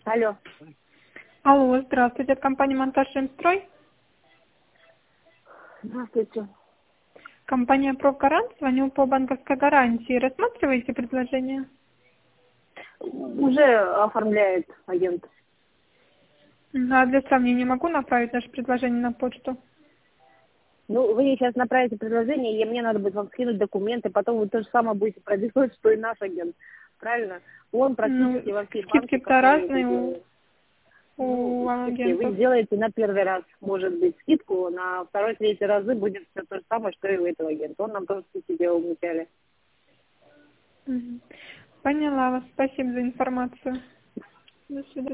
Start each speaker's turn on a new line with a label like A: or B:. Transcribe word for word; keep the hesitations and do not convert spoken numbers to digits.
A: Алло.
B: Алло, здравствуйте, от компании «Монтаж Ремстрой».
A: Здравствуйте.
B: Компания «Прогарант», звоню по банковской гарантии. Рассматриваете предложение?
A: Уже оформляет агент.
B: А для сравнения могу направить наше предложение на почту?
A: Ну, вы мне сейчас направите предложение, и мне надо будет вам скинуть документы, потом вы то же самое будете проделывать, что и наш агент. Правильно? Он
B: Ну,
A: практически во всех банках,
B: скидки-то
A: которые это
B: разные у,
A: делает.
B: у
A: Ну, скидки вы
B: агентов.
A: сделаете на первый раз, может быть, скидку, на второй, третий разы будет все то же самое, что и у этого агента. Он нам тоже скидки делал вначале.
B: Мгм. Поняла вас. Спасибо за информацию. До свидания.